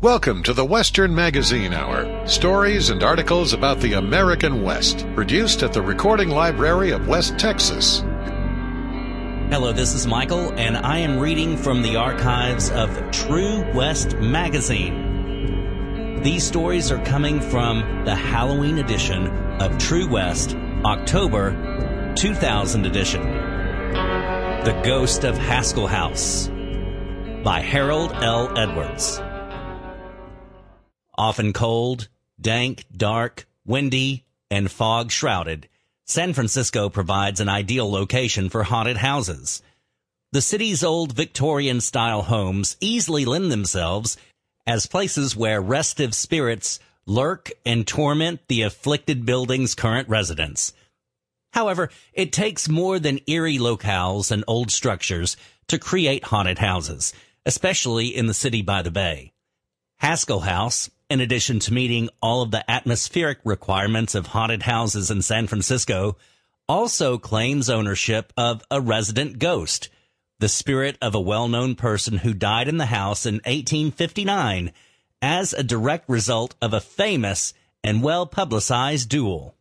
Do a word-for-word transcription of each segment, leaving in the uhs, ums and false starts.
Welcome to the Western Magazine Hour. Stories and articles about the American West. Produced at the Recording Library of West Texas. Hello, this is Michael, and I am reading from the archives of True West Magazine. These stories are coming from the Halloween edition of True West, October two thousand edition. The Ghost of Haskell House by Harold L. Edwards. Often cold, dank, dark, windy, and fog-shrouded, San Francisco provides an ideal location for haunted houses. The city's old Victorian-style homes easily lend themselves as places where restive spirits lurk and torment the afflicted building's current residents. However, it takes more than eerie locales and old structures to create haunted houses, especially in the city by the bay. Haskell House, in addition to meeting all of the atmospheric requirements of haunted houses in San Francisco, also claims ownership of a resident ghost, the spirit of a well-known person who died in the house in eighteen fifty-nine as a direct result of a famous and well-publicized duel.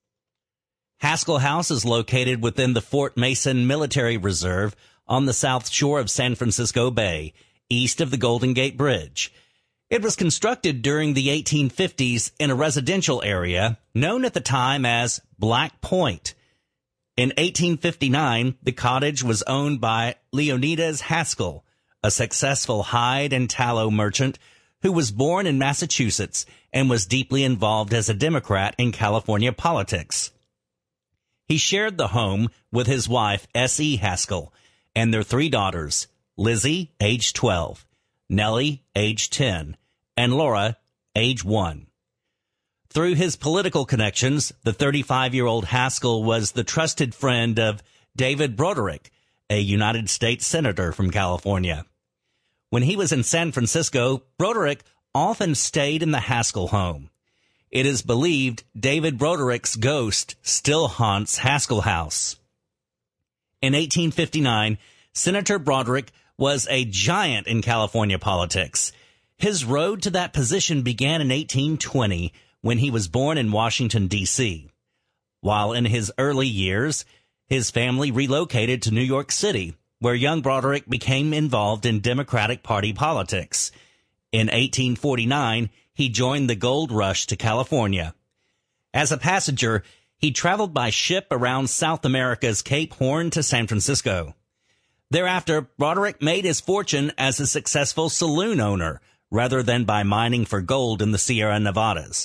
Haskell House is located within the Fort Mason Military Reserve on the south shore of San Francisco Bay, east of the Golden Gate Bridge. It was constructed during the eighteen fifties in a residential area known at the time as Black Point. In eighteen fifty-nine, the cottage was owned by Leonidas Haskell, a successful hide and tallow merchant who was born in Massachusetts and was deeply involved as a Democrat in California politics. He shared the home with his wife, S E Haskell, and their three daughters, Lizzie, age twelve, Nellie, age ten, and Laura, age one. Through his political connections, the thirty-five-year-old Haskell was the trusted friend of David Broderick, a United States Senator from California. When he was in San Francisco, Broderick often stayed in the Haskell home. It is believed David Broderick's ghost still haunts Haskell House. In eighteen fifty-nine, Senator Broderick was a giant in California politics. His road to that position began in eighteen twenty when he was born in Washington, D C While in his early years, his family relocated to New York City, where young Broderick became involved in Democratic Party politics. In eighteen forty-nine, he joined the gold rush to California. As a passenger, he traveled by ship around South America's Cape Horn to San Francisco. Thereafter, Broderick made his fortune as a successful saloon owner, rather than by mining for gold in the Sierra Nevadas.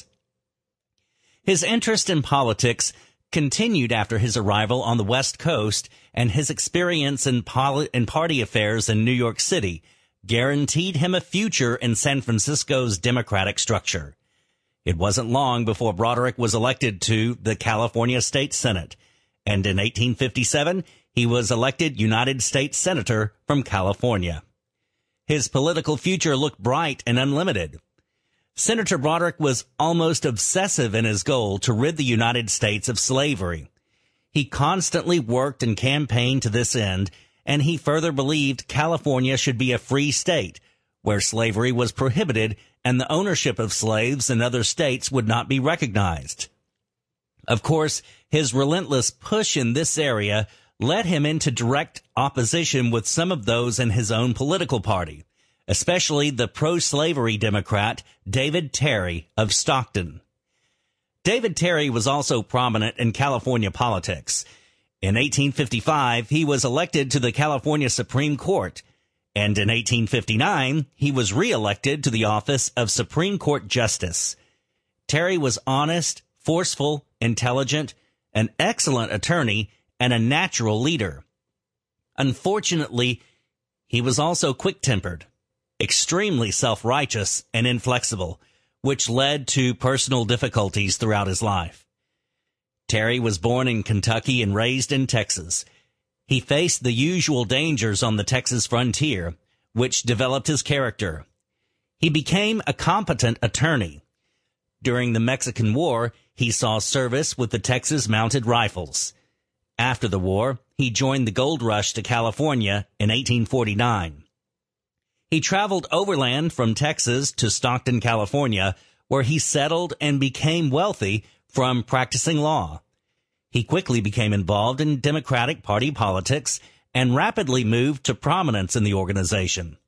His interest in politics continued after his arrival on the West Coast, and his experience in, poli- in party affairs in New York City guaranteed him a future in San Francisco's Democratic structure. It wasn't long before Broderick was elected to the California State Senate, and in eighteen fifty-seven, he was elected United States Senator from California. His political future looked bright and unlimited. Senator Broderick was almost obsessive in his goal to rid the United States of slavery. He constantly worked and campaigned to this end, and he further believed California should be a free state, where slavery was prohibited and the ownership of slaves in other states would not be recognized. Of course, his relentless push in this area led him into direct opposition with some of those in his own political party, especially the pro-slavery Democrat David Terry of Stockton. David Terry was also prominent in California politics. In eighteen fifty-five, he was elected to the California Supreme Court, and in eighteen fifty-nine, he was re-elected to the office of Supreme Court Justice. Terry was honest, forceful, intelligent, an excellent attorney, and a natural leader. Unfortunately, he was also quick-tempered, extremely self-righteous, and inflexible, which led to personal difficulties throughout his life. Terry was born in Kentucky and raised in Texas. He faced the usual dangers on the Texas frontier, which developed his character. He became a competent attorney. During the Mexican War, he saw service with the Texas Mounted Rifles. After the war, he joined the gold rush to California in eighteen forty-nine. He traveled overland from Texas to Stockton, California, where he settled and became wealthy from practicing law. He quickly became involved in Democratic Party politics and rapidly moved to prominence in the organization.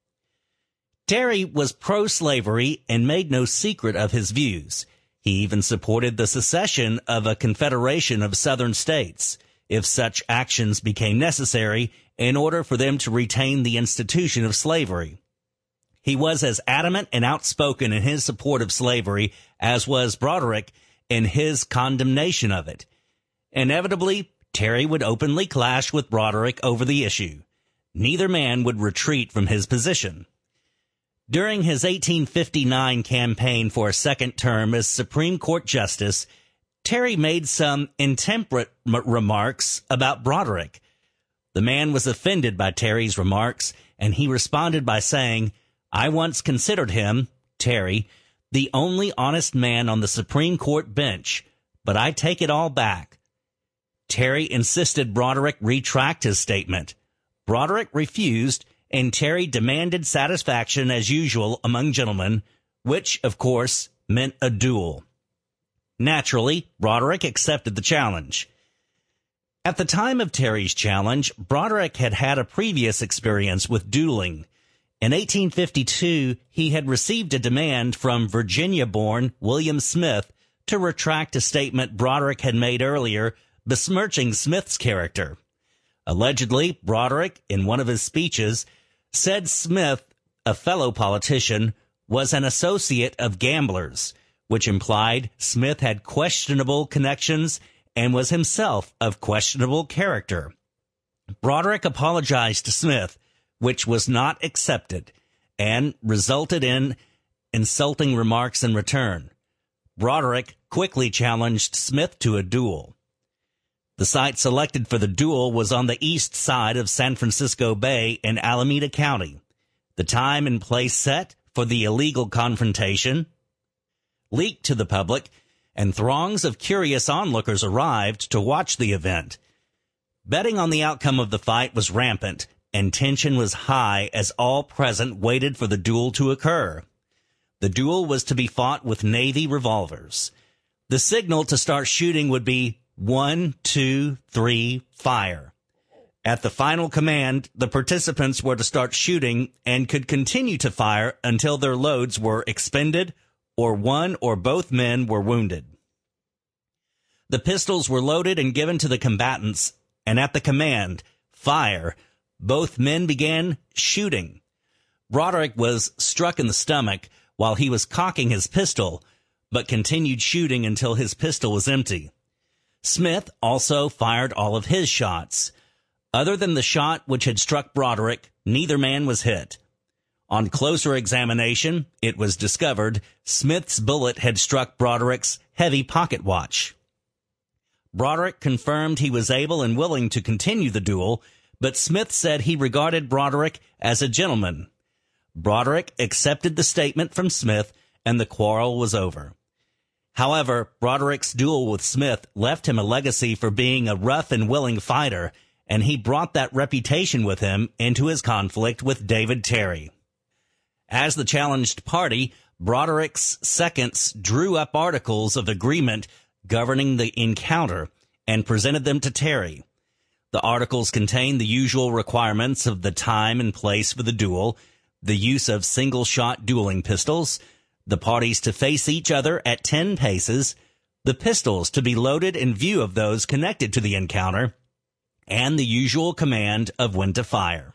Terry was pro-slavery and made no secret of his views. He even supported the secession of a confederation of southern states, if such actions became necessary in order for them to retain the institution of slavery. He was as adamant and outspoken in his support of slavery as was Broderick in his condemnation of it. Inevitably, Terry would openly clash with Broderick over the issue. Neither man would retreat from his position. During his eighteen fifty-nine campaign for a second term as Supreme Court Justice, Terry made some intemperate m- remarks about Broderick. The man was offended by Terry's remarks, and he responded by saying, "I once considered him, Terry, the only honest man on the Supreme Court bench, but I take it all back." Terry insisted Broderick retract his statement. Broderick refused, and Terry demanded satisfaction as usual among gentlemen, which, of course, meant a duel. Naturally, Broderick accepted the challenge. At the time of Terry's challenge, Broderick had had a previous experience with dueling. In eighteen fifty-two, he had received a demand from Virginia-born William Smith to retract a statement Broderick had made earlier, besmirching Smith's character. Allegedly, Broderick, in one of his speeches, said Smith, a fellow politician, was an associate of gamblers, which implied Smith had questionable connections and was himself of questionable character. Broderick apologized to Smith, which was not accepted, and resulted in insulting remarks in return. Broderick quickly challenged Smith to a duel. The site selected for the duel was on the east side of San Francisco Bay in Alameda County. The time and place set for the illegal confrontation leaked to the public, and throngs of curious onlookers arrived to watch the event. Betting on the outcome of the fight was rampant, and tension was high as all present waited for the duel to occur. The duel was to be fought with Navy revolvers. The signal to start shooting would be one, two, three, fire. At the final command, the participants were to start shooting and could continue to fire until their loads were expended or one or both men were wounded. The pistols were loaded and given to the combatants, and at the command, fire, both men began shooting. Broderick was struck in the stomach while he was cocking his pistol, but continued shooting until his pistol was empty. Smith also fired all of his shots. Other than the shot which had struck Broderick, neither man was hit. On closer examination, it was discovered Smith's bullet had struck Broderick's heavy pocket watch. Broderick confirmed he was able and willing to continue the duel, but Smith said he regarded Broderick as a gentleman. Broderick accepted the statement from Smith, and the quarrel was over. However, Broderick's duel with Smith left him a legacy for being a rough and willing fighter, and he brought that reputation with him into his conflict with David Terry. As the challenged party, Broderick's seconds drew up articles of agreement governing the encounter and presented them to Terry. The articles contained the usual requirements of the time and place for the duel, the use of single-shot dueling pistols, the parties to face each other at ten paces, the pistols to be loaded in view of those connected to the encounter, and the usual command of when to fire.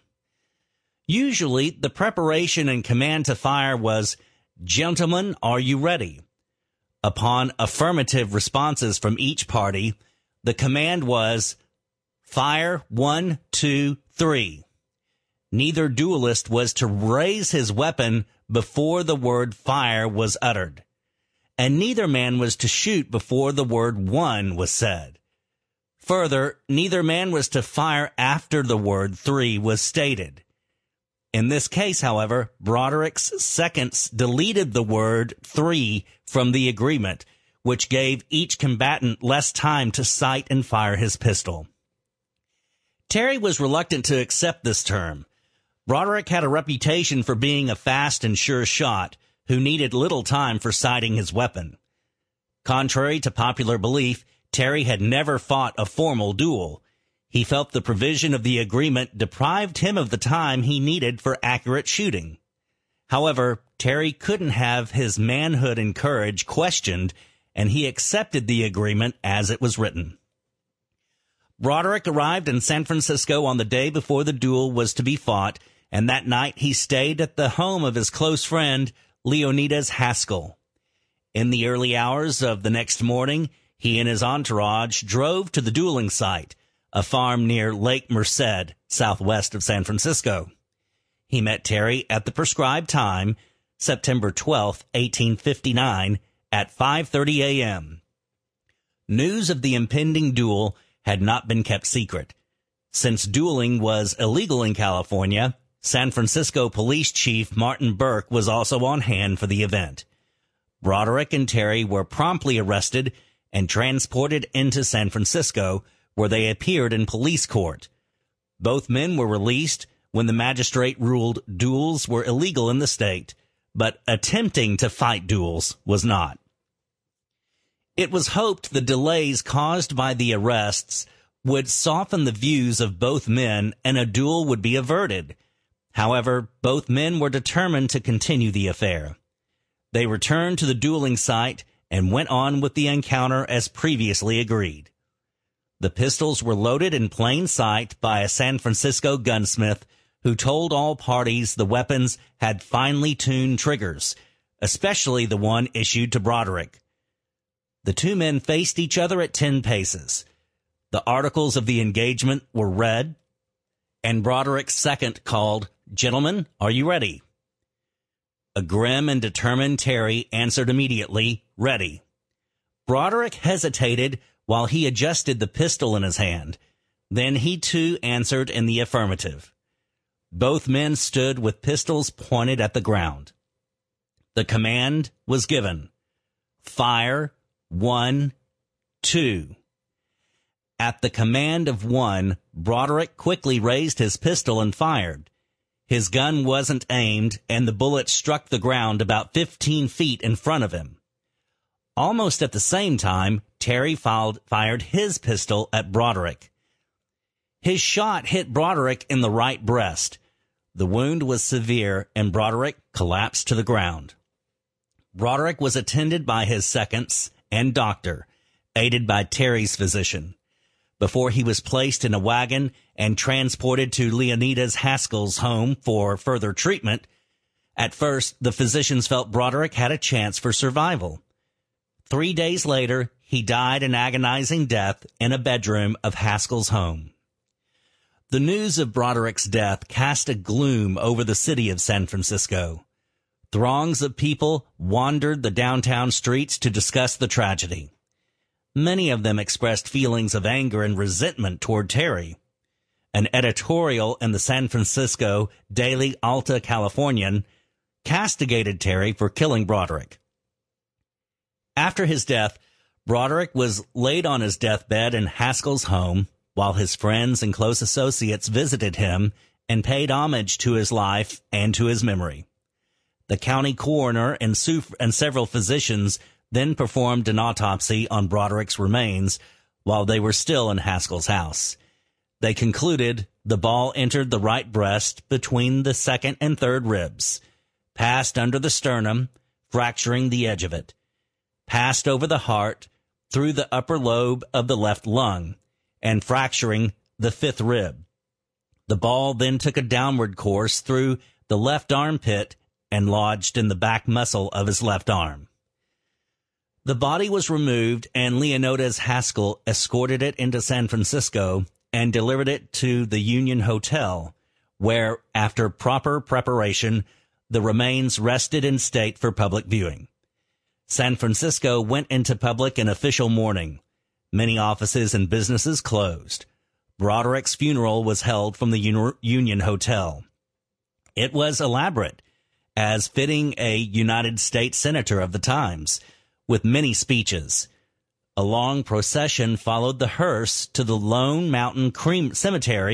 Usually, the preparation and command to fire was, "Gentlemen, are you ready?" Upon affirmative responses from each party, the command was, "Fire, one, two, three." Neither duelist was to raise his weapon before the word fire was uttered, and neither man was to shoot before the word one was said. Further, neither man was to fire after the word three was stated. In this case, however, Broderick's seconds deleted the word three from the agreement, which gave each combatant less time to sight and fire his pistol. Terry was reluctant to accept this term. Broderick had a reputation for being a fast and sure shot who needed little time for sighting his weapon. Contrary to popular belief, Terry had never fought a formal duel. He felt the provision of the agreement deprived him of the time he needed for accurate shooting. However, Terry couldn't have his manhood and courage questioned, and he accepted the agreement as it was written. Broderick arrived in San Francisco on the day before the duel was to be fought, and that night he stayed at the home of his close friend, Leonidas Haskell. In the early hours of the next morning, he and his entourage drove to the dueling site, a farm near Lake Merced, southwest of San Francisco. He met Terry at the prescribed time, September twelfth, eighteen fifty-nine, at five thirty a.m. News of the impending duel had not been kept secret. Since dueling was illegal in California, San Francisco Police Chief Martin Burke was also on hand for the event. Broderick and Terry were promptly arrested and transported into San Francisco, where they appeared in police court. Both men were released when the magistrate ruled duels were illegal in the state, but attempting to fight duels was not. It was hoped the delays caused by the arrests would soften the views of both men and a duel would be averted. However, both men were determined to continue the affair. They returned to the dueling site and went on with the encounter as previously agreed. The pistols were loaded in plain sight by a San Francisco gunsmith who told all parties the weapons had finely tuned triggers, especially the one issued to Broderick. The two men faced each other at ten paces. The articles of the engagement were read, and Broderick's second called, "Gentlemen, are you ready?" A grim and determined Terry answered immediately, "Ready." Broderick hesitated while he adjusted the pistol in his hand. Then he too answered in the affirmative. Both men stood with pistols pointed at the ground. The command was given. Fire, one, two. At the command of one, Broderick quickly raised his pistol and fired. His gun wasn't aimed, and the bullet struck the ground about fifteen feet in front of him. Almost at the same time, Terry fired his pistol at Broderick. His shot hit Broderick in the right breast. The wound was severe, and Broderick collapsed to the ground. Broderick was attended by his seconds and doctor, aided by Terry's physician, before he was placed in a wagon and transported to Leonidas Haskell's home for further treatment. At first, the physicians felt Broderick had a chance for survival. Three days later, he died an agonizing death in a bedroom of Haskell's home. The news of Broderick's death cast a gloom over the city of San Francisco. Throngs of people wandered the downtown streets to discuss the tragedy. Many of them expressed feelings of anger and resentment toward Terry. An editorial in the San Francisco Daily Alta Californian castigated Terry for killing Broderick. After his death, Broderick was laid on his deathbed in Haskell's home, while his friends and close associates visited him and paid homage to his life and to his memory. The county coroner and, su- and several physicians then performed an autopsy on Broderick's remains while they were still in Haskell's house. They concluded the ball entered the right breast between the second and third ribs, passed under the sternum, fracturing the edge of it, passed over the heart through the upper lobe of the left lung, and fracturing the fifth rib. The ball then took a downward course through the left armpit and lodged in the back muscle of his left arm. The body was removed, and Leonidas Haskell escorted it into San Francisco and delivered it to the Union Hotel, where, after proper preparation, the remains rested in state for public viewing. San Francisco went into public and official mourning. Many offices and businesses closed. Broderick's funeral was held from the Union Hotel. It was elaborate, as fitting a United States senator of the times, with many speeches. A long procession followed the hearse to the Lone Mountain Creme Cemetery,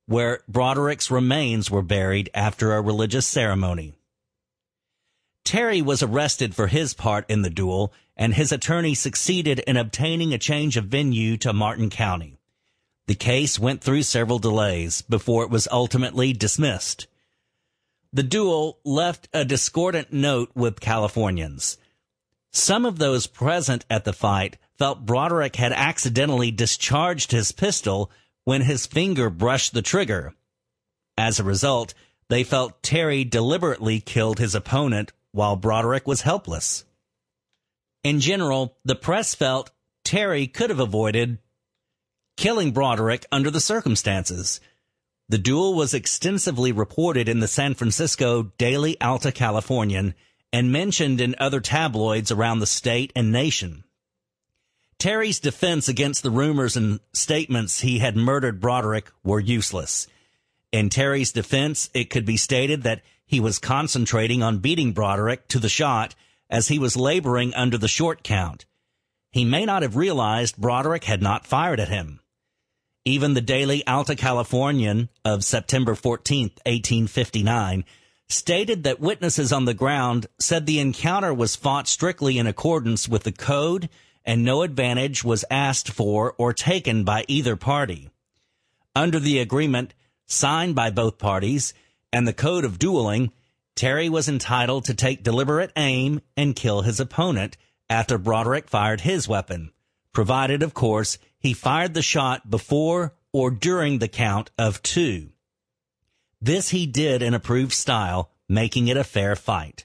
where Broderick's remains were buried after a religious ceremony. Terry was arrested for his part in the duel, and his attorney succeeded in obtaining a change of venue to Martin County. The case went through several delays before it was ultimately dismissed. The duel left a discordant note with Californians. Some of those present at the fight felt Broderick had accidentally discharged his pistol when his finger brushed the trigger. As a result, they felt Terry deliberately killed his opponent while Broderick was helpless. In general, the press felt Terry could have avoided killing Broderick under the circumstances. The duel was extensively reported in the San Francisco Daily Alta Californian and mentioned in other tabloids around the state and nation. Terry's defense against the rumors and statements he had murdered Broderick were useless. In Terry's defense, it could be stated that he was concentrating on beating Broderick to the shot as he was laboring under the short count. He may not have realized Broderick had not fired at him. Even the Daily Alta Californian of September fourteenth, eighteen fifty-nine, stated that witnesses on the ground said the encounter was fought strictly in accordance with the code and no advantage was asked for or taken by either party. Under the agreement signed by both parties and the code of dueling, Terry was entitled to take deliberate aim and kill his opponent after Broderick fired his weapon, provided, of course, he fired the shot before or during the count of two. This he did in approved style, making it a fair fight.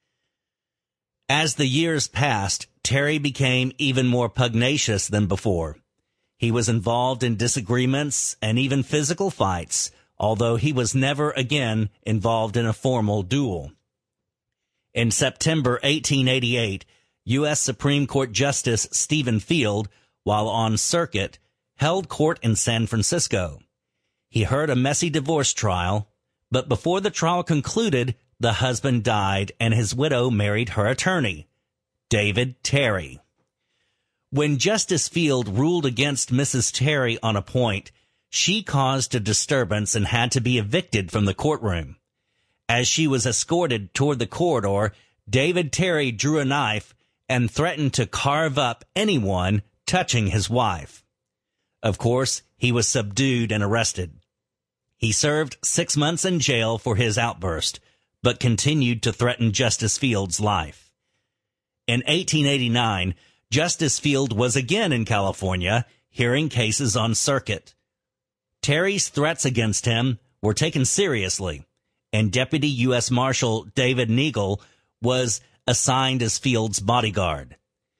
As the years passed, Terry became even more pugnacious than before. He was involved in disagreements and even physical fights, although he was never again involved in a formal duel. In September eighteen eighty-eight, U S Supreme Court Justice Stephen Field, while on circuit, held court in San Francisco. He heard a messy divorce trial, but before the trial concluded, the husband died and his widow married her attorney, David Terry. When Justice Field ruled against Missus Terry on a point, she caused a disturbance and had to be evicted from the courtroom. As she was escorted toward the corridor, David Terry drew a knife and threatened to carve up anyone touching his wife. Of course, he was subdued and arrested. He served six months in jail for his outburst, but continued to threaten Justice Field's life. In eighteen eighty-nine, Justice Field was again in California, hearing cases on circuit. Terry's threats against him were taken seriously, and Deputy U S Marshal David Nagel was assigned as Field's bodyguard.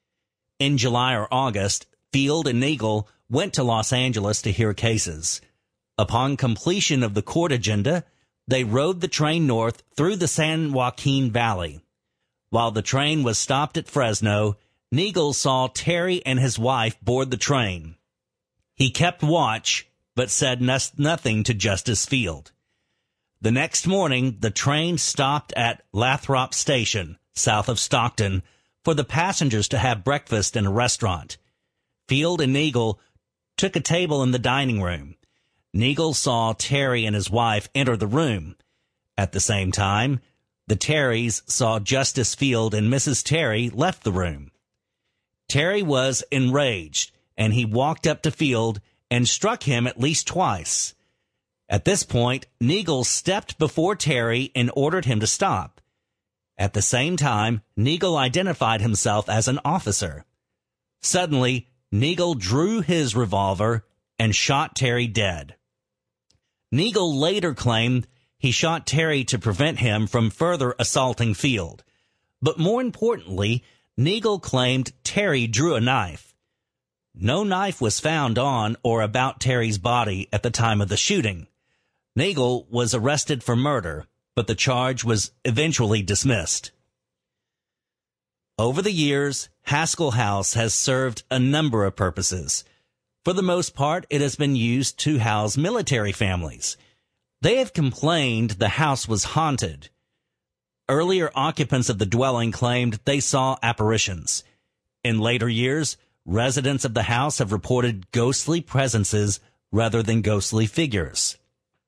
In July or August, Field and Nagel went to Los Angeles to hear cases. Upon completion of the court agenda, they rode the train north through the San Joaquin Valley. While the train was stopped at Fresno, Nagel saw Terry and his wife board the train. He kept watch, but said nothing to Justice Field. The next morning, the train stopped at Lathrop Station, south of Stockton, for the passengers to have breakfast in a restaurant. Field and Nagel took a table in the dining room. Nagel saw Terry and his wife enter the room. At the same time, the Terrys saw Justice Field and Missus Terry left the room. Terry was enraged, and he walked up to Field and struck him at least twice. At this point, Nagel stepped before Terry and ordered him to stop. At the same time, Nagel identified himself as an officer. Suddenly, Nagel drew his revolver and shot Terry dead. Nagel later claimed he shot Terry to prevent him from further assaulting Field. But more importantly, Nagel claimed Terry drew a knife. No knife was found on or about Terry's body at the time of the shooting. Nagel was arrested for murder, but the charge was eventually dismissed. Over the years, Haskell House has served a number of purposes. For the most part, it has been used to house military families. They have complained the house was haunted. Earlier occupants of the dwelling claimed they saw apparitions. In later years, residents of the house have reported ghostly presences rather than ghostly figures.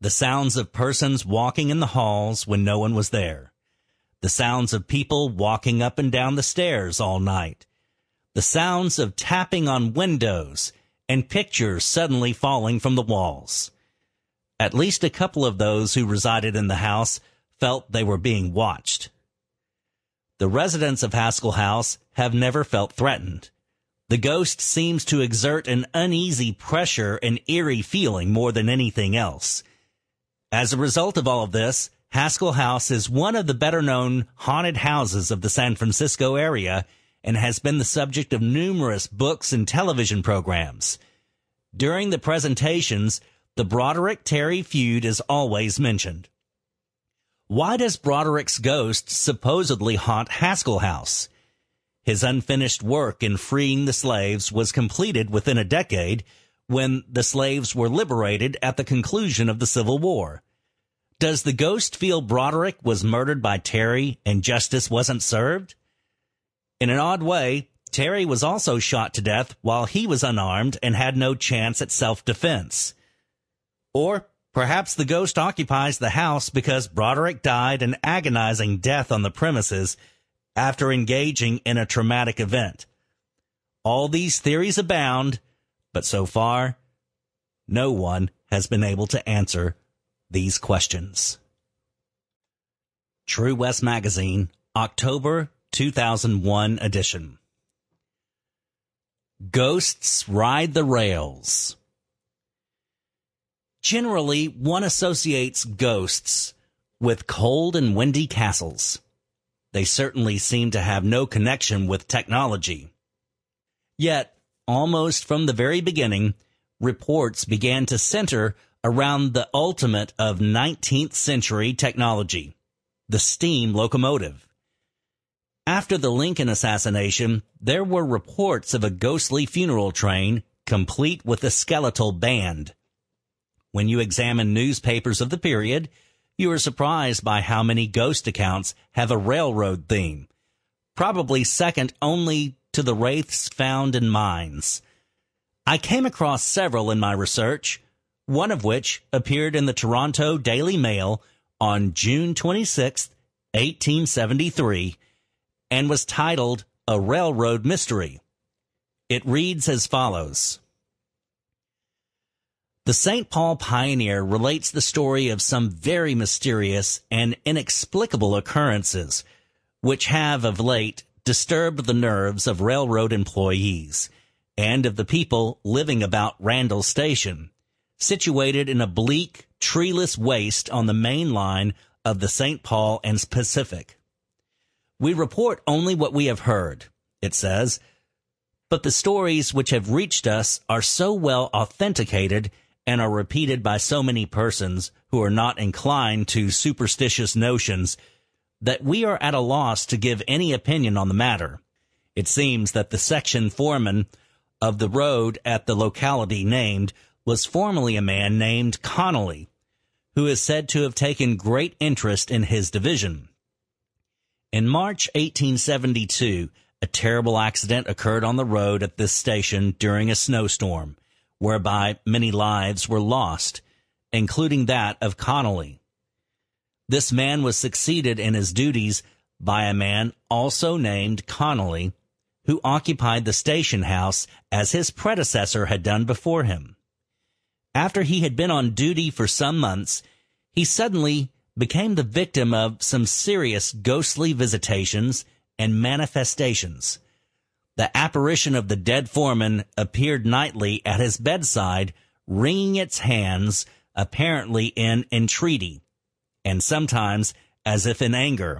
The sounds of persons walking in the halls when no one was there. The sounds of people walking up and down the stairs all night. The sounds of tapping on windows and pictures suddenly falling from the walls. At least a couple of those who resided in the house felt they were being watched. The residents of Haskell House have never felt threatened. The ghost seems to exert an uneasy pressure and eerie feeling more than anything else. As a result of all of this, Haskell House is one of the better-known haunted houses of the San Francisco area and has been the subject of numerous books and television programs. During the presentations, the Broderick-Terry feud is always mentioned. Why does Broderick's ghost supposedly haunt Haskell House? His unfinished work in freeing the slaves was completed within a decade when the slaves were liberated at the conclusion of the Civil War. Does the ghost feel Broderick was murdered by Terry and justice wasn't served? In an odd way, Terry was also shot to death while he was unarmed and had no chance at self-defense. Or perhaps the ghost occupies the house because Broderick died an agonizing death on the premises after engaging in a traumatic event. All these theories abound, but so far, no one has been able to answer these questions. True West Magazine, October two thousand one edition. Ghosts ride the rails. Generally, one associates ghosts with cold and windy castles. They certainly seem to have no connection with technology. Yet, almost from the very beginning, reports began to center around the ultimate of nineteenth century technology, the steam locomotive. After the Lincoln assassination, there were reports of a ghostly funeral train complete with a skeletal band. When you examine newspapers of the period, you are surprised by how many ghost accounts have a railroad theme, probably second only to the wraiths found in mines. I came across several in my research, one of which appeared in the Toronto Daily Mail on June twenty-sixth, eighteen seventy-three, and was titled A Railroad Mystery. It reads as follows. The Saint Paul Pioneer relates the story of some very mysterious and inexplicable occurrences, which have of late disturbed the nerves of railroad employees and of the people living about Randall Station, situated in a bleak, treeless waste on the main line of the Saint Paul and Pacific. We report only what we have heard, it says, but the stories which have reached us are so well authenticated and are repeated by so many persons who are not inclined to superstitious notions that we are at a loss to give any opinion on the matter. It seems that the section foreman of the road at the locality named was formerly a man named Connolly, who is said to have taken great interest in his division. In March eighteen seventy-two, a terrible accident occurred on the road at this station during a snowstorm, whereby many lives were lost, including that of Connolly. This man was succeeded in his duties by a man also named Connolly, who occupied the station house as his predecessor had done before him. After he had been on duty for some months, he suddenly became the victim of some serious ghostly visitations and manifestations. The apparition of the dead foreman appeared nightly at his bedside, wringing its hands, apparently in entreaty, and sometimes as if in anger.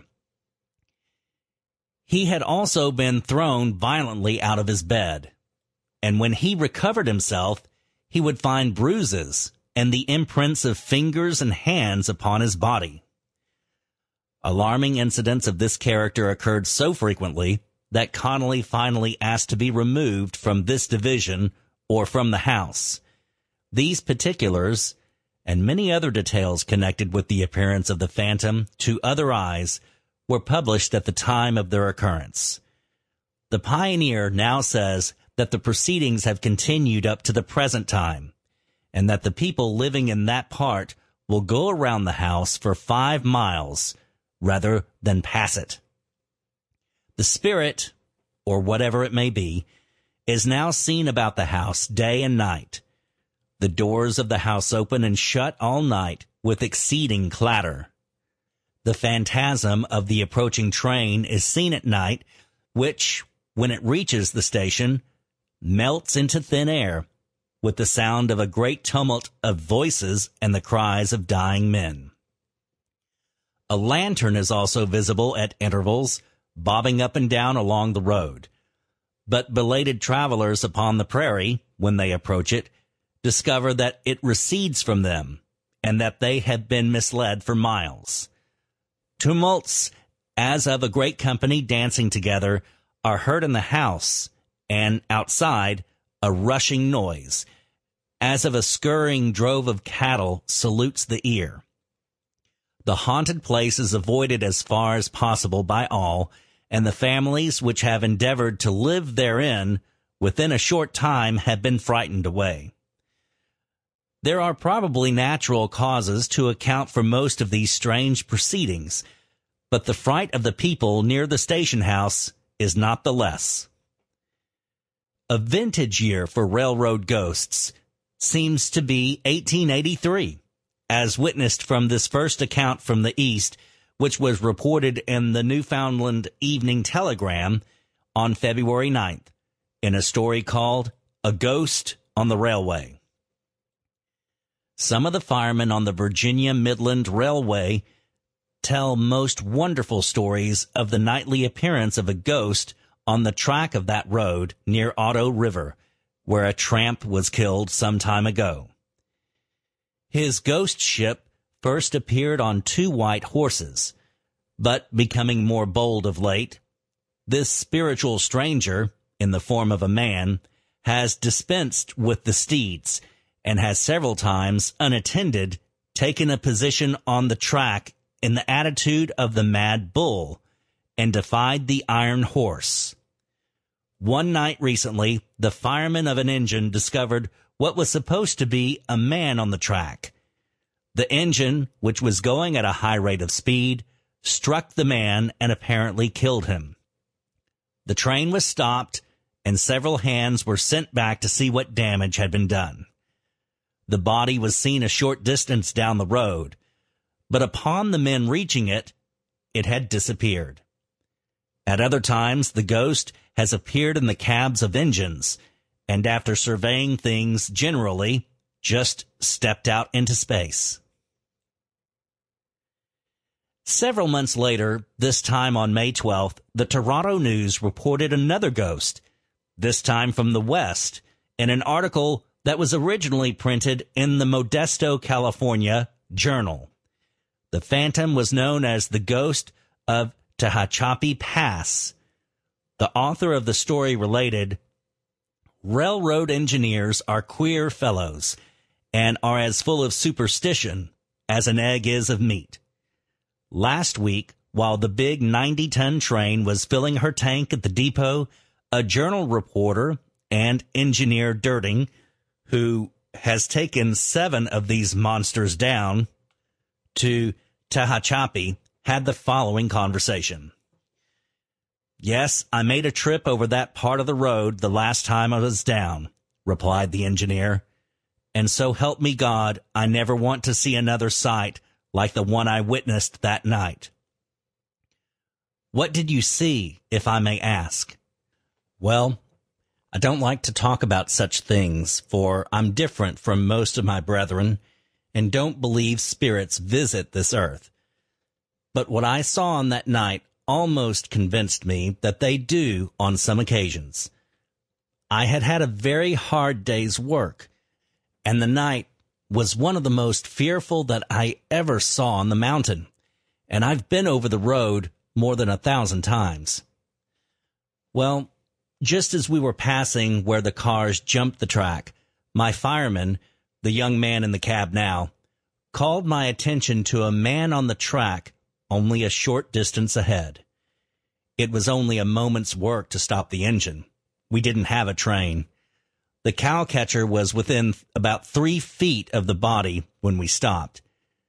He had also been thrown violently out of his bed, and when he recovered himself, he would find bruises and the imprints of fingers and hands upon his body. Alarming incidents of this character occurred so frequently that Connolly finally asked to be removed from this division or from the house. These particulars, and many other details connected with the appearance of the phantom to other eyes, were published at the time of their occurrence. The Pioneer now says that the proceedings have continued up to the present time, and that the people living in that part will go around the house for five miles rather than pass it. The spirit, or whatever it may be, is now seen about the house day and night. The doors of the house open and shut all night with exceeding clatter. The phantasm of the approaching train is seen at night, which, when it reaches the station, melts into thin air with the sound of a great tumult of voices and the cries of dying men. A lantern is also visible at intervals, bobbing up and down along the road. But belated travelers upon the prairie, when they approach it, discover that it recedes from them, and that they have been misled for miles. Tumults, as of a great company dancing together, are heard in the house, and outside, a rushing noise, as of a scurrying drove of cattle, salutes the ear. The haunted place is avoided as far as possible by all, and the families which have endeavored to live therein within a short time have been frightened away. There are probably natural causes to account for most of these strange proceedings, but the fright of the people near the station house is not the less. A vintage year for railroad ghosts seems to be eighteen eighty-three, as witnessed from this first account from the East, which was reported in the Newfoundland Evening Telegram on February ninth, in a story called A Ghost on the Railway. Some of the firemen on the Virginia Midland Railway tell most wonderful stories of the nightly appearance of a ghost on the track of that road near Otto River, where a tramp was killed some time ago. His ghost ship first appeared on two white horses, but becoming more bold of late, this spiritual stranger, in the form of a man, has dispensed with the steeds, and has several times, unattended, taken a position on the track in the attitude of the mad bull, and defied the iron horse. One night recently, the fireman of an engine discovered what was supposed to be a man on the track. The engine, which was going at a high rate of speed, struck the man and apparently killed him. The train was stopped, and several hands were sent back to see what damage had been done. The body was seen a short distance down the road, but upon the men reaching it, it had disappeared. At other times, the ghost has appeared in the cabs of engines, and after surveying things generally, just stepped out into space. Several months later, this time on May twelfth, the Toronto News reported another ghost, this time from the West, in an article that was originally printed in the Modesto, California, Journal. The phantom was known as the ghost of Tehachapi Pass. The author of the story related, "Railroad engineers are queer fellows, and are as full of superstition as an egg is of meat. Last week, while the big ninety-ton train was filling her tank at the depot, a Journal reporter and engineer Dirting, who has taken seven of these monsters down to Tehachapi, had the following conversation. "Yes, I made a trip over that part of the road the last time I was down," replied the engineer. "And so help me God, I never want to see another sight like the one I witnessed that night." "What did you see, if I may ask?" "Well, I don't like to talk about such things, for I'm different from most of my brethren, and don't believe spirits visit this earth. But what I saw on that night almost convinced me that they do on some occasions. I had had a very hard day's work, and the night was one of the most fearful that I ever saw on the mountain, and I've been over the road more than a thousand times. Well, just as we were passing where the cars jumped the track, my fireman, the young man in the cab now, called my attention to a man on the track only a short distance ahead. It was only a moment's work to stop the engine. We didn't have a train. The cowcatcher was within about three feet of the body when we stopped.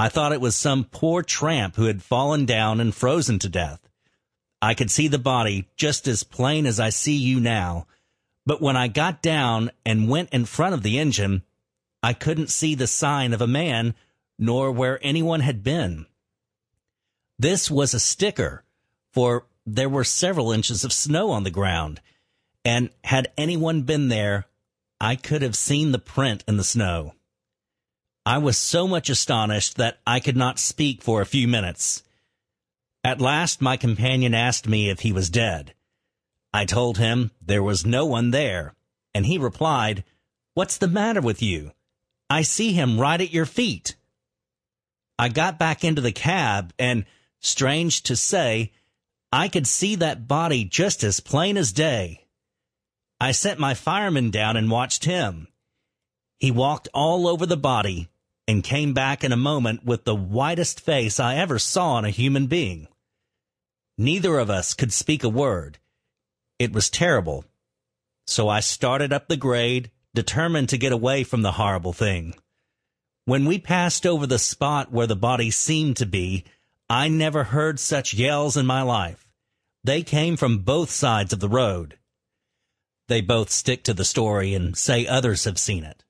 I thought it was some poor tramp who had fallen down and frozen to death. I could see the body just as plain as I see you now, but when I got down and went in front of the engine, I couldn't see the sign of a man, nor where anyone had been. This was a sticker, for there were several inches of snow on the ground, and had anyone been there, I could have seen the print in the snow. I was so much astonished that I could not speak for a few minutes. At last my companion asked me if he was dead. I told him there was no one there, and he replied, "What's the matter with you? I see him right at your feet." I got back into the cab, and, strange to say, I could see that body just as plain as day. I sent my fireman down and watched him. He walked all over the body and came back in a moment with the whitest face I ever saw in a human being. Neither of us could speak a word. It was terrible. So I started up the grade, determined to get away from the horrible thing. When we passed over the spot where the body seemed to be, I never heard such yells in my life. They came from both sides of the road. They both stick to the story and say others have seen it.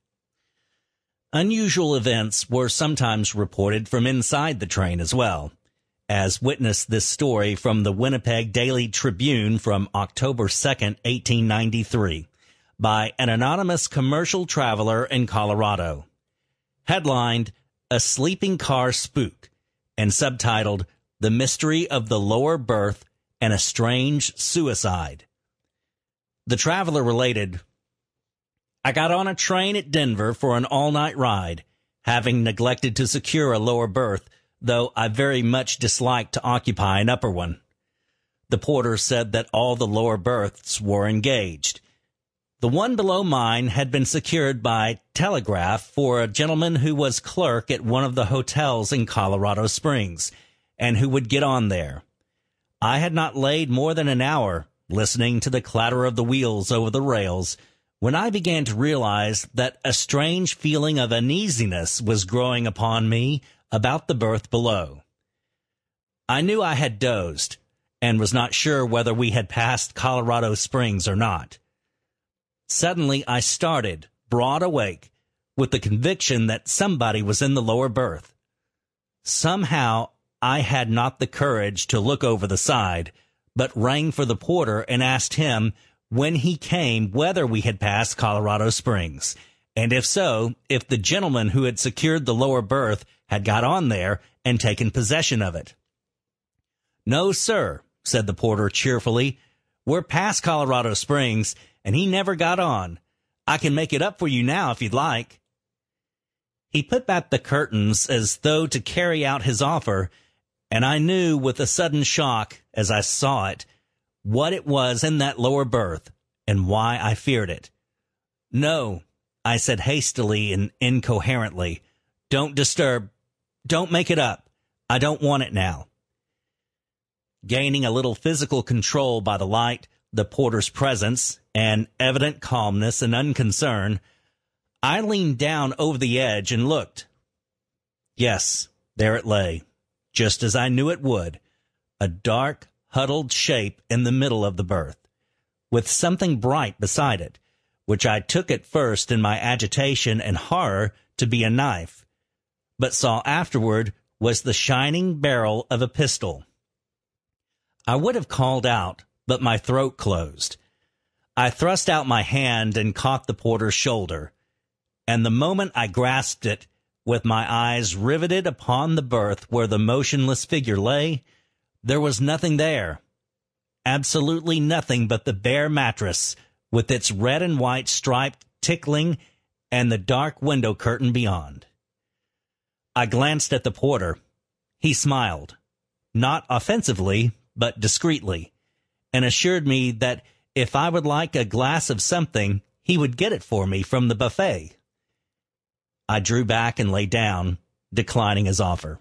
Unusual events were sometimes reported from inside the train as well, as witness this story from the Winnipeg Daily Tribune from October second, eighteen ninety-three, by an anonymous commercial traveler in Colorado. Headlined, "A Sleeping Car Spook," and subtitled, "The Mystery of the Lower Berth and a Strange Suicide." The traveler related, "I got on a train at Denver for an all-night ride, having neglected to secure a lower berth, though I very much disliked to occupy an upper one. The porter said that all the lower berths were engaged. The one below mine had been secured by telegraph for a gentleman who was clerk at one of the hotels in Colorado Springs, and who would get on there. I had not laid more than an hour listening to the clatter of the wheels over the rails when I began to realize that a strange feeling of uneasiness was growing upon me about the berth below. I knew I had dozed, and was not sure whether we had passed Colorado Springs or not. Suddenly I started, broad awake, with the conviction that somebody was in the lower berth. Somehow I had not the courage to look over the side, but rang for the porter and asked him, when he came, whether we had passed Colorado Springs, and if so, if the gentleman who had secured the lower berth had got on there and taken possession of it. "No, sir," said the porter cheerfully. "We're past Colorado Springs, and he never got on. I can make it up for you now if you'd like." He put back the curtains as though to carry out his offer, and I knew with a sudden shock, as I saw it, what it was in that lower berth, and why I feared it. "No," I said hastily and incoherently. "Don't disturb. Don't make it up. I don't want it now." Gaining a little physical control by the light, the porter's presence, and evident calmness and unconcern, I leaned down over the edge and looked. Yes, there it lay, just as I knew it would, a dark, huddled shape in the middle of the berth, with something bright beside it, which I took at first in my agitation and horror to be a knife, but saw afterward was the shining barrel of a pistol. I would have called out, but my throat closed. I thrust out my hand and caught the porter's shoulder, and the moment I grasped it, with my eyes riveted upon the berth where the motionless figure lay, there was nothing there. Absolutely nothing but the bare mattress, with its red and white striped tickling, and the dark window curtain beyond. I glanced at the porter. He smiled, not offensively, but discreetly, and assured me that if I would like a glass of something, he would get it for me from the buffet. I drew back and lay down, declining his offer.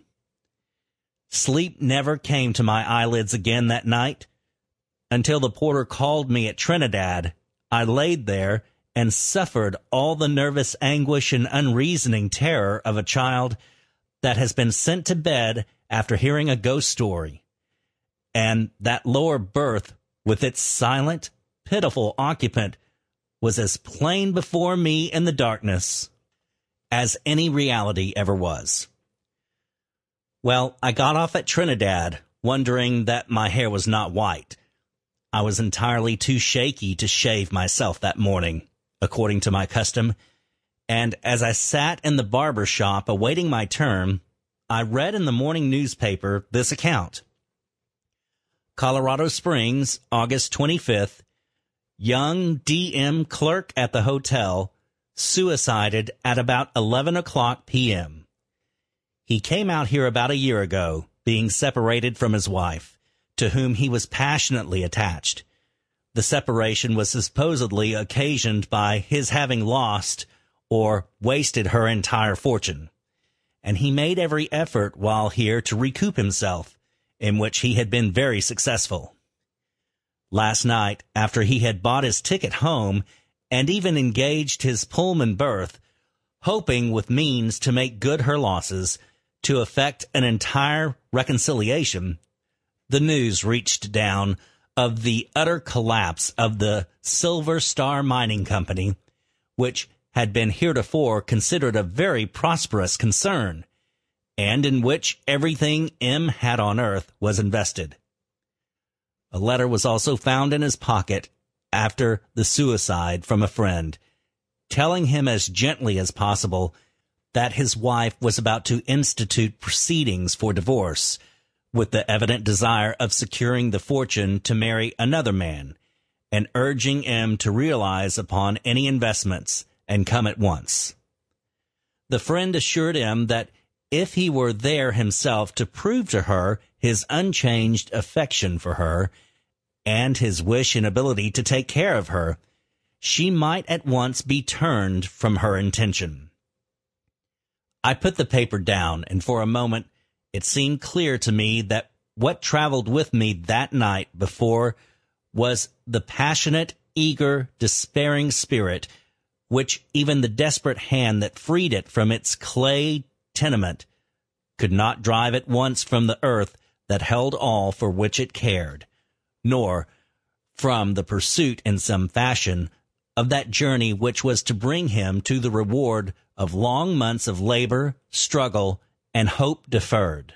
Sleep never came to my eyelids again that night. Until the porter called me at Trinidad, I laid there and suffered all the nervous anguish and unreasoning terror of a child that has been sent to bed after hearing a ghost story. And that lower berth, with its silent, pitiful occupant, was as plain before me in the darkness as any reality ever was. Well, I got off at Trinidad, wondering that my hair was not white. I was entirely too shaky to shave myself that morning, according to my custom, and as I sat in the barber shop awaiting my turn, I read in the morning newspaper this account. Colorado Springs, August twenty-fifth, young D M clerk at the hotel suicided at about eleven o'clock p.m. He came out here about a year ago, being separated from his wife, to whom he was passionately attached. The separation was supposedly occasioned by his having lost or wasted her entire fortune, and he made every effort while here to recoup himself, in which he had been very successful. Last night, after he had bought his ticket home and even engaged his Pullman berth, hoping with means to make good her losses, to effect an entire reconciliation, the news reached down of the utter collapse of the Silver Star Mining Company, which had been heretofore considered a very prosperous concern, and in which everything M had on earth was invested. A letter was also found in his pocket after the suicide from a friend, telling him as gently as possible that his wife was about to institute proceedings for divorce, with the evident desire of securing the fortune to marry another man, and urging M to realize upon any investments and come at once. The friend assured him that if he were there himself to prove to her his unchanged affection for her and his wish and ability to take care of her, she might at once be turned from her intention. I put the paper down, and for a moment it seemed clear to me that what traveled with me that night before was the passionate, eager, despairing spirit which even the desperate hand that freed it from its clay tenement could not drive at once from the earth that held all for which it cared, nor from the pursuit in some fashion of that journey which was to bring him to the reward of long months of labor, struggle, and hope deferred.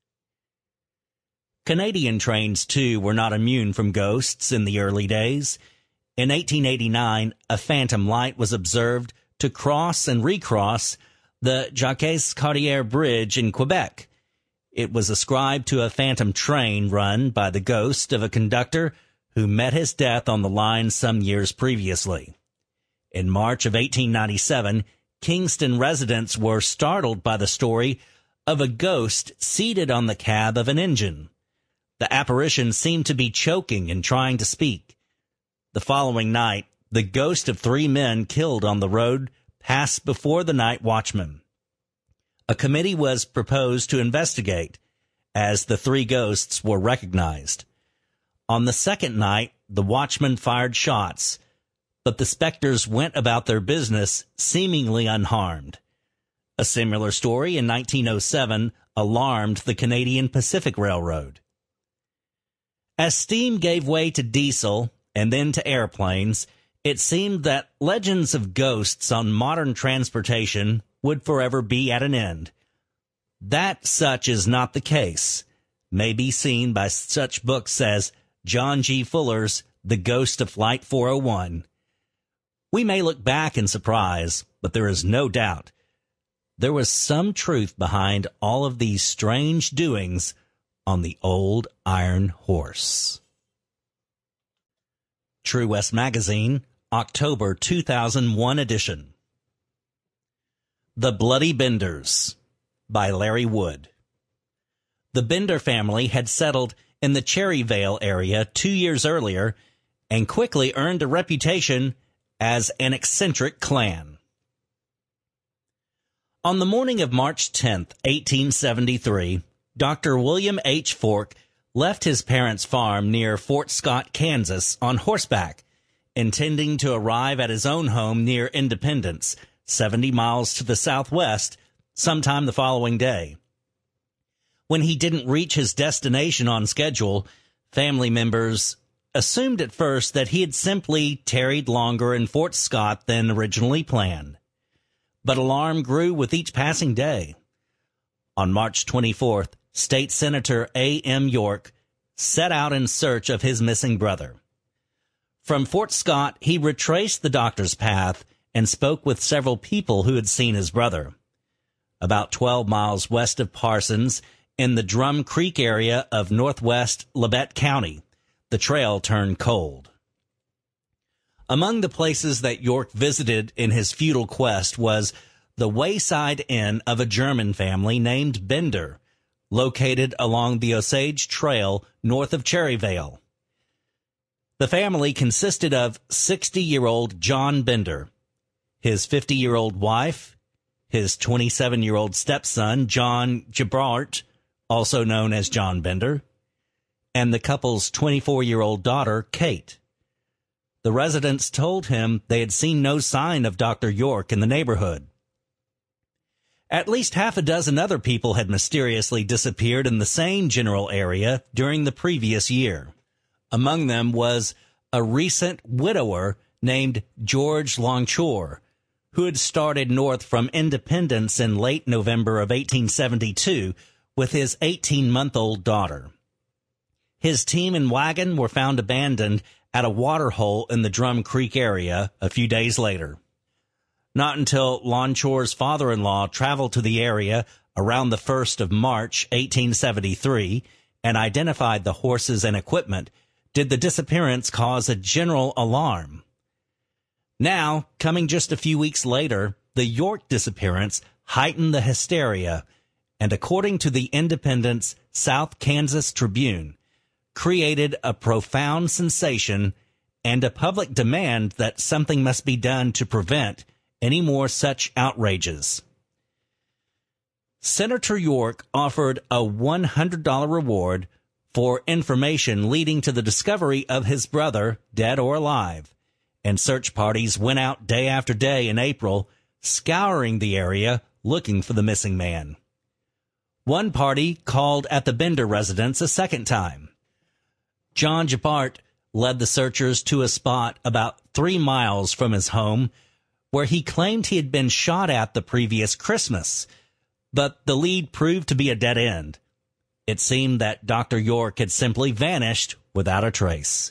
Canadian trains, too, were not immune from ghosts in the early days. In eighteen eighty-nine, a phantom light was observed to cross and recross the Jacques-Cartier Bridge in Quebec. It was ascribed to a phantom train run by the ghost of a conductor who met his death on the line some years previously. In March of eighteen ninety-seven, Kingston residents were startled by the story of a ghost seated on the cab of an engine. The apparition seemed to be choking and trying to speak. The following night, the ghost of three men killed on the road passed before the night watchman. A committee was proposed to investigate, as the three ghosts were recognized. On the second night, the watchman fired shots, but the specters went about their business seemingly unharmed. A similar story in nineteen oh seven alarmed the Canadian Pacific Railroad. As steam gave way to diesel and then to airplanes, it seemed that legends of ghosts on modern transportation would forever be at an end. That such is not the case may be seen by such books as John G. Fuller's The Ghost of Flight four oh one. We may look back in surprise, but there is no doubt there was some truth behind all of these strange doings on the old iron horse. True West Magazine, October two thousand one edition. The Bloody Benders by Larry Wood. The Bender family had settled in the Cherryvale area two years earlier and quickly earned a reputation as an eccentric clan. On the morning of March tenth, eighteen seventy-three, Doctor William H. Fork left his parents' farm near Fort Scott, Kansas, on horseback, intending to arrive at his own home near Independence, seventy miles to the southwest, sometime the following day. When he didn't reach his destination on schedule, family members assumed at first that he had simply tarried longer in Fort Scott than originally planned. But alarm grew with each passing day. On March twenty-fourth, State Senator A M York set out in search of his missing brother. From Fort Scott, he retraced the doctor's path and spoke with several people who had seen his brother. About twelve miles west of Parsons, in the Drum Creek area of northwest Labette County, the trail turned cold. Among the places that York visited in his futile quest was the wayside inn of a German family named Bender, located along the Osage Trail north of Cherryvale. The family consisted of sixty-year-old John Bender, his fifty-year-old wife, his twenty-seven-year-old stepson, John Gebart, also known as John Bender, and the couple's twenty-four-year-old daughter, Kate. The residents told him they had seen no sign of Doctor York in the neighborhood. At least half a dozen other people had mysteriously disappeared in the same general area during the previous year. Among them was a recent widower named George Longshore, who had started north from Independence in late November of eighteen seventy-two with his eighteen-month-old daughter. His team and wagon were found abandoned at a water hole in the Drum Creek area a few days later. Not until Longshore's father-in-law traveled to the area around the first of March, eighteen seventy-three, and identified the horses and equipment did the disappearance cause a general alarm. Now, coming just a few weeks later, the York disappearance heightened the hysteria, and according to the Independent's South Kansas Tribune, created a profound sensation and a public demand that something must be done to prevent any more such outrages. Senator York offered a one hundred dollars reward for information leading to the discovery of his brother, dead or alive, and search parties went out day after day in April, scouring the area looking for the missing man. One party called at the Bender residence a second time. John Gebart led the searchers to a spot about three miles from his home where he claimed he had been shot at the previous Christmas, but the lead proved to be a dead end. It seemed that Doctor York had simply vanished without a trace.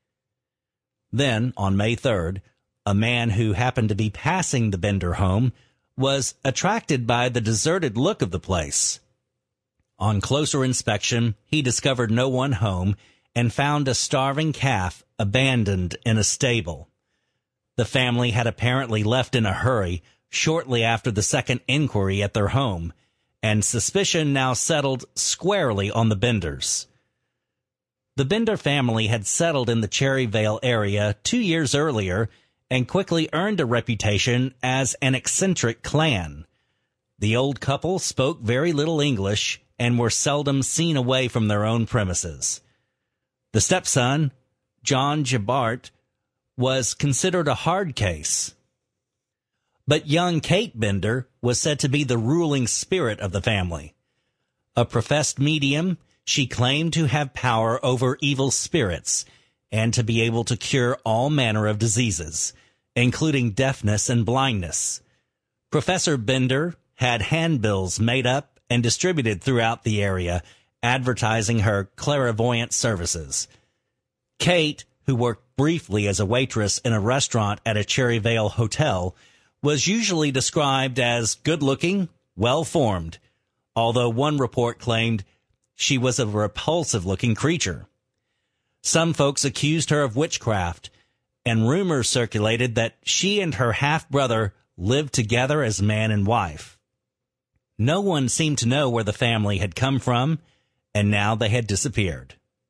Then, on May third, a man who happened to be passing the Bender home was attracted by the deserted look of the place. On closer inspection, he discovered no one home and found a starving calf abandoned in a stable. The family had apparently left in a hurry shortly after the second inquiry at their home, and suspicion now settled squarely on the Benders. The Bender family had settled in the Cherryvale area two years earlier and quickly earned a reputation as an eccentric clan. The old couple spoke very little English and were seldom seen away from their own premises. The stepson, John Gebart, was considered a hard case. But young Kate Bender was said to be the ruling spirit of the family. A professed medium, she claimed to have power over evil spirits and to be able to cure all manner of diseases, including deafness and blindness. Professor Bender had handbills made up and distributed throughout the area, advertising her clairvoyant services. Kate, who worked briefly as a waitress in a restaurant at a Cherryvale hotel, was usually described as good-looking, well-formed, although one report claimed she was a repulsive-looking creature. Some folks accused her of witchcraft, and rumors circulated that she and her half-brother lived together as man and wife. No one seemed to know where the family had come from, and now they had disappeared.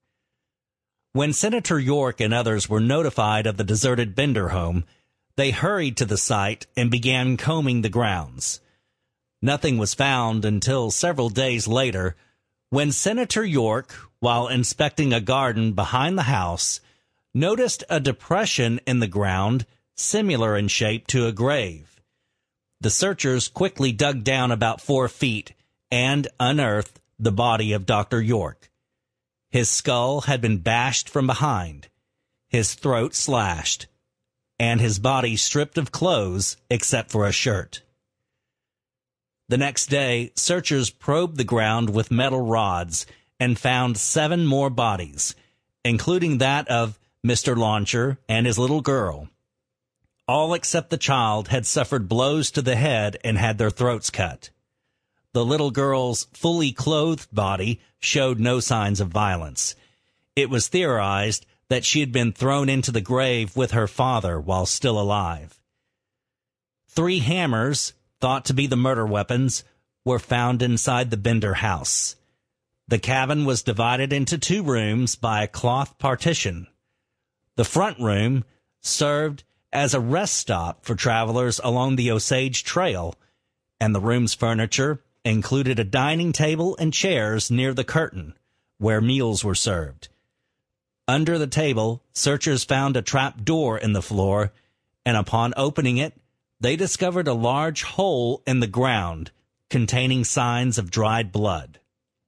When Senator York and others were notified of the deserted Bender home, they hurried to the site and began combing the grounds. Nothing was found until several days later, when Senator York, while inspecting a garden behind the house, noticed a depression in the ground similar in shape to a grave. The searchers quickly dug down about four feet and unearthed the body of Doctor York. His skull had been bashed from behind, his throat slashed, and his body stripped of clothes except for a shirt. The next day, searchers probed the ground with metal rods and found seven more bodies, including that of Mister Launcher and his little girl. All except the child had suffered blows to the head and had their throats cut. The little girl's fully clothed body showed no signs of violence. It was theorized that she had been thrown into the grave with her father while still alive. Three hammers, thought to be the murder weapons, were found inside the Bender house. The cabin was divided into two rooms by a cloth partition. The front room served as a rest stop for travelers along the Osage Trail, and the room's furniture included a dining table and chairs near the curtain, where meals were served. Under the table, searchers found a trap door in the floor, and upon opening it, they discovered a large hole in the ground containing signs of dried blood.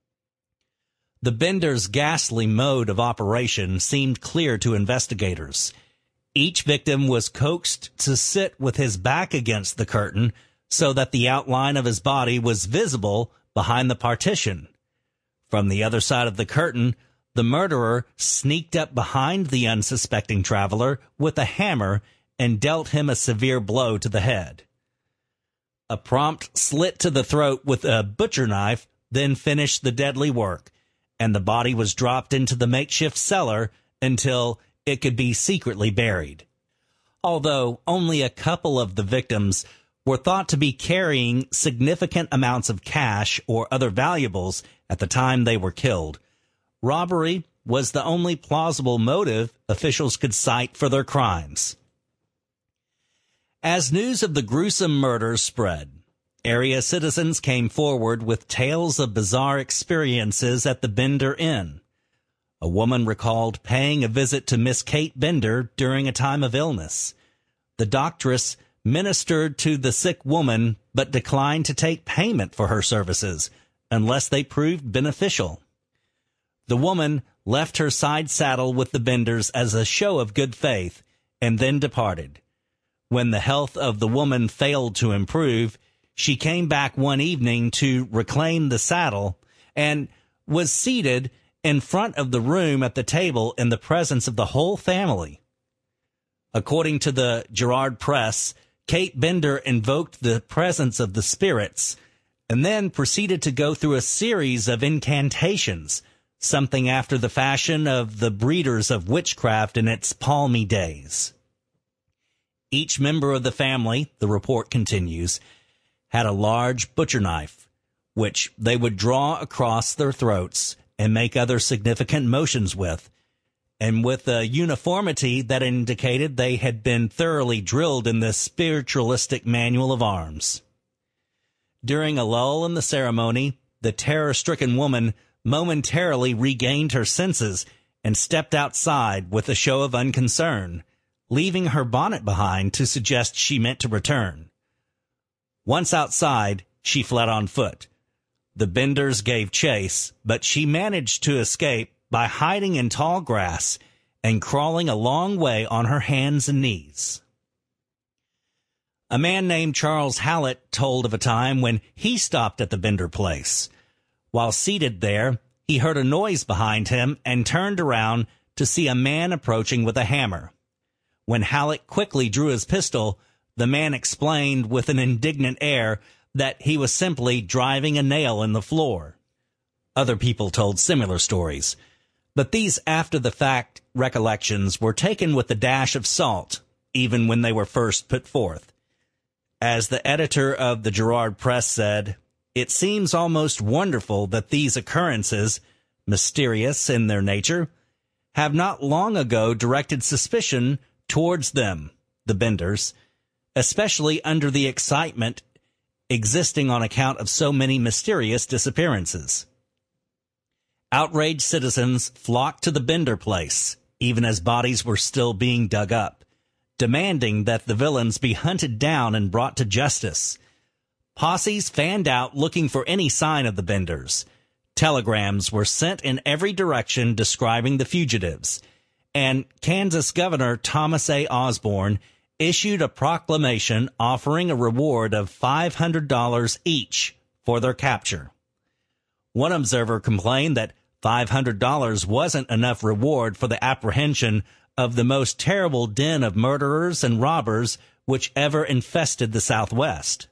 The Bender's ghastly mode of operation seemed clear to investigators. Each victim was coaxed to sit with his back against the curtain so that the outline of his body was visible behind the partition. From the other side of the curtain, the murderer sneaked up behind the unsuspecting traveler with a hammer and dealt him a severe blow to the head. A prompt slit to the throat with a butcher knife then finished the deadly work, and the body was dropped into the makeshift cellar until it could be secretly buried. Although only a couple of the victims were thought to be carrying significant amounts of cash or other valuables at the time they were killed, robbery was the only plausible motive officials could cite for their crimes. As news of the gruesome murders spread, area citizens came forward with tales of bizarre experiences at the Bender Inn. A woman recalled paying a visit to Miss Kate Bender during a time of illness. The doctress ministered to the sick woman but declined to take payment for her services unless they proved beneficial. The woman left her side saddle with the Benders as a show of good faith and then departed. When the health of the woman failed to improve, she came back one evening to reclaim the saddle and was seated in front of the room at the table in the presence of the whole family. According to the Girard Press, Kate Bender invoked the presence of the spirits and then proceeded to go through a series of incantations, something after the fashion of the breeders of witchcraft in its palmy days. Each member of the family, the report continues, had a large butcher knife, which they would draw across their throats and make other significant motions with, and with a uniformity that indicated they had been thoroughly drilled in the spiritualistic manual of arms. During a lull in the ceremony, the terror-stricken woman momentarily regained her senses and stepped outside with a show of unconcern, leaving her bonnet behind to suggest she meant to return. Once outside, she fled on foot. The Benders gave chase, but she managed to escape by hiding in tall grass and crawling a long way on her hands and knees. A man named Charles Hallett told of a time when he stopped at the Bender place. While seated there, he heard a noise behind him and turned around to see a man approaching with a hammer. When Hallett quickly drew his pistol, the man explained with an indignant air that he was simply driving a nail in the floor. Other people told similar stories, but these after-the-fact recollections were taken with a dash of salt, even when they were first put forth. As the editor of the Girard Press said, "It seems almost wonderful that these occurrences, mysterious in their nature, have not long ago directed suspicion towards them, the Benders, especially under the excitement existing on account of so many mysterious disappearances." Outraged citizens flocked to the Bender place, even as bodies were still being dug up, demanding that the villains be hunted down and brought to justice. Posses fanned out looking for any sign of the Benders. Telegrams were sent in every direction describing the fugitives, and Kansas Governor Thomas A. Osborne issued a proclamation offering a reward of five hundred dollars each for their capture. One observer complained that five hundred dollars wasn't enough reward for the apprehension of the most terrible den of murderers and robbers which ever infested the Southwest.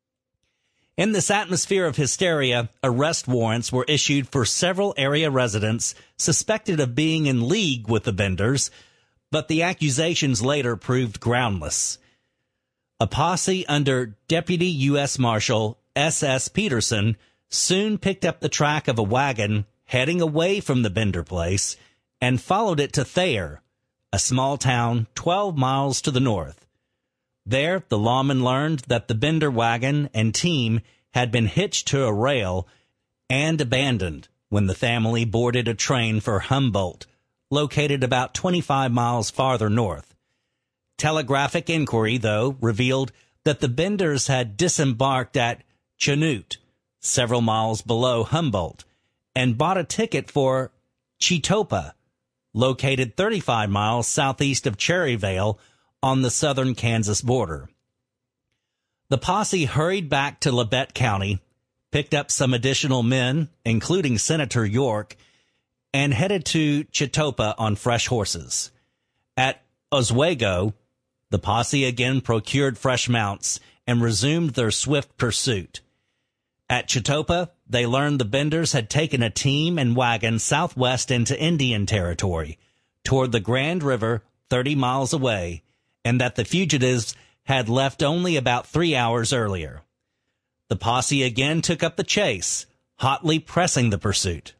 In this atmosphere of hysteria, arrest warrants were issued for several area residents suspected of being in league with the Benders, but the accusations later proved groundless. A posse under Deputy U S Marshal S S Peterson soon picked up the track of a wagon heading away from the Bender place and followed it to Thayer, a small town twelve miles to the north. There, the lawman learned that the Bender wagon and team had been hitched to a rail and abandoned when the family boarded a train for Humboldt, located about twenty-five miles farther north. Telegraphic inquiry, though, revealed that the Benders had disembarked at Chanute, several miles below Humboldt, and bought a ticket for Chetopa, located thirty-five miles southeast of Cherryvale on the southern Kansas border. The posse hurried back to Labette County, picked up some additional men, including Senator York, and headed to Chetopa on fresh horses. At Oswego, the posse again procured fresh mounts and resumed their swift pursuit. At Chetopa, they learned the Benders had taken a team and wagon southwest into Indian Territory, toward the Grand River thirty miles away, and that the fugitives had left only about three hours earlier. The posse again took up the chase, hotly pressing the pursuit.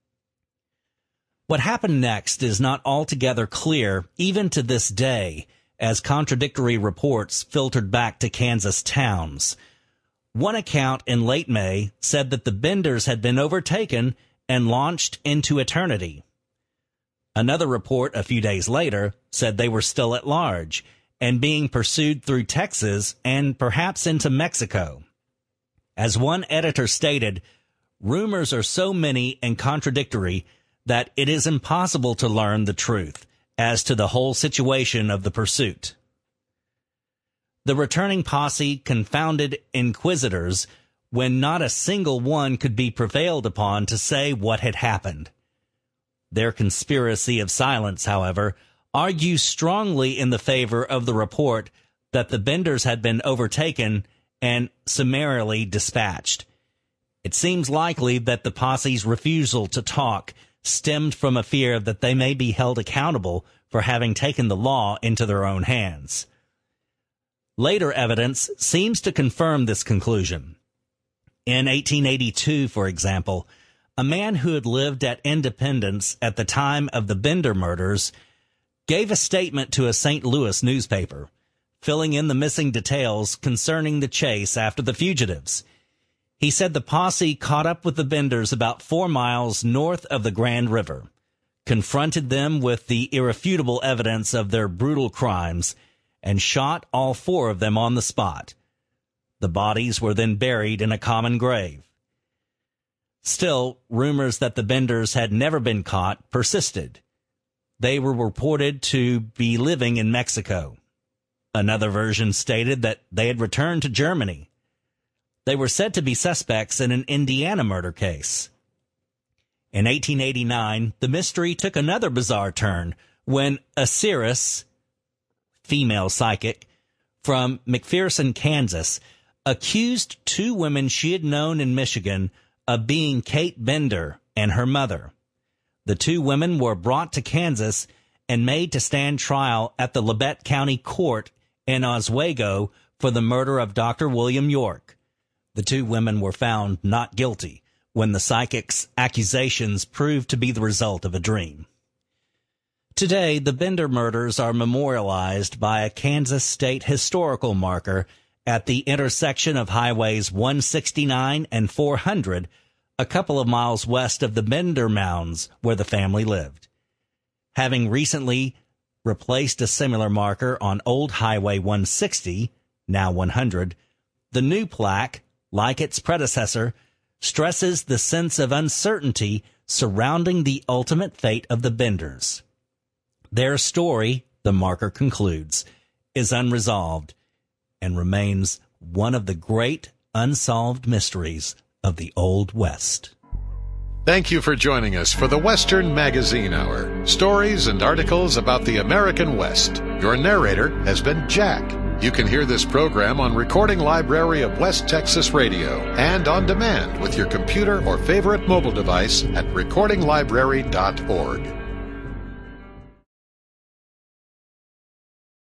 What happened next is not altogether clear, even to this day, as contradictory reports filtered back to Kansas towns. One account in late May said that the Benders had been overtaken and launched into eternity. Another report a few days later said they were still at large and being pursued through Texas and perhaps into Mexico. As one editor stated, rumors are so many and contradictory that it is impossible to learn the truth as to the whole situation of the pursuit. The returning posse confounded inquisitors when not a single one could be prevailed upon to say what had happened. Their conspiracy of silence, however, argues strongly in the favor of the report that the Benders had been overtaken and summarily dispatched. It seems likely that the posse's refusal to talk stemmed from a fear that they may be held accountable for having taken the law into their own hands. Later evidence seems to confirm this conclusion. In eighteen eighty-two, for example, a man who had lived at Independence at the time of the Bender murders gave a statement to a Saint Louis newspaper, filling in the missing details concerning the chase after the fugitives. He said the posse caught up with the Benders about four miles north of the Grand River, confronted them with the irrefutable evidence of their brutal crimes, and shot all four of them on the spot. The bodies were then buried in a common grave. Still, rumors that the Benders had never been caught persisted. They were reported to be living in Mexico. Another version stated that they had returned to Germany. They were said to be suspects in an Indiana murder case. In eighteen eighty-nine, the mystery took another bizarre turn when Asiris, female psychic, from McPherson, Kansas, accused two women she had known in Michigan of being Kate Bender and her mother. The two women were brought to Kansas and made to stand trial at the Labette County Court in Oswego for the murder of Doctor William York. The two women were found not guilty when the psychic's accusations proved to be the result of a dream. Today, the Bender murders are memorialized by a Kansas State historical marker at the intersection of Highways one sixty-nine and four hundred, a couple of miles west of the Bender Mounds where the family lived. Having recently replaced a similar marker on Old Highway one sixty, now one hundred. The new plaque, like its predecessor, stresses the sense of uncertainty surrounding the ultimate fate of the Benders. Their story, the marker concludes, is unresolved and remains one of the great unsolved mysteries of the Old West. Thank you for joining us for the Western Magazine Hour. Stories and articles about the American West. Your narrator has been Jack. You can hear this program on Recording Library of West Texas Radio and on demand with your computer or favorite mobile device at recording library dot org.